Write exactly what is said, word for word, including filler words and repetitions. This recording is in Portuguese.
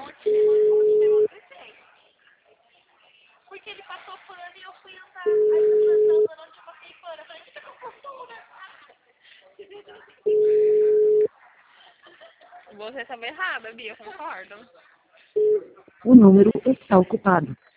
Porque ele passou pano e eu fui andar. Aí eu fui andando, eu não tinha passei pano. Eu falei, você tá com postura. Você estava errada, Bia, concordo. O número está ocupado.